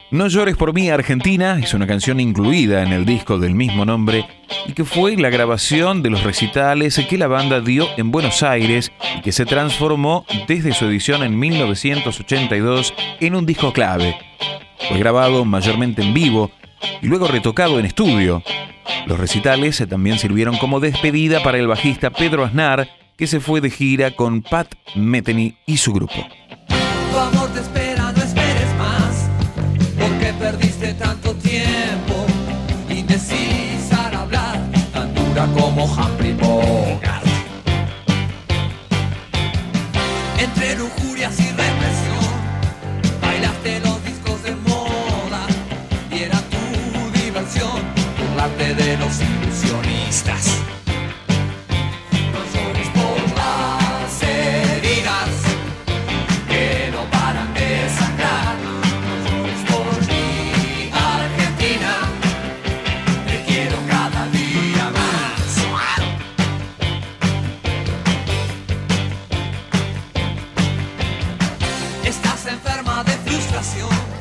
No llores por mí, Argentina es una canción incluida en el disco del mismo nombre y que fue la grabación de los recitales que la banda dio en Buenos Aires y que se transformó desde su edición en 1982 en un disco clave. Fue grabado mayormente en vivo y luego retocado en estudio. Los recitales también sirvieron como despedida para el bajista Pedro Aznar, que se fue de gira con Pat Metheny y su grupo. Tu amor te espera, no esperes más, porque perdiste tanto tiempo, indecisa al hablar, tan dura como Humphrey Bogart. Entre lujurias y represión, bailaste los discos de moda, y era tu diversión, burlarte de los ilusionistas. Estás enferma de frustración.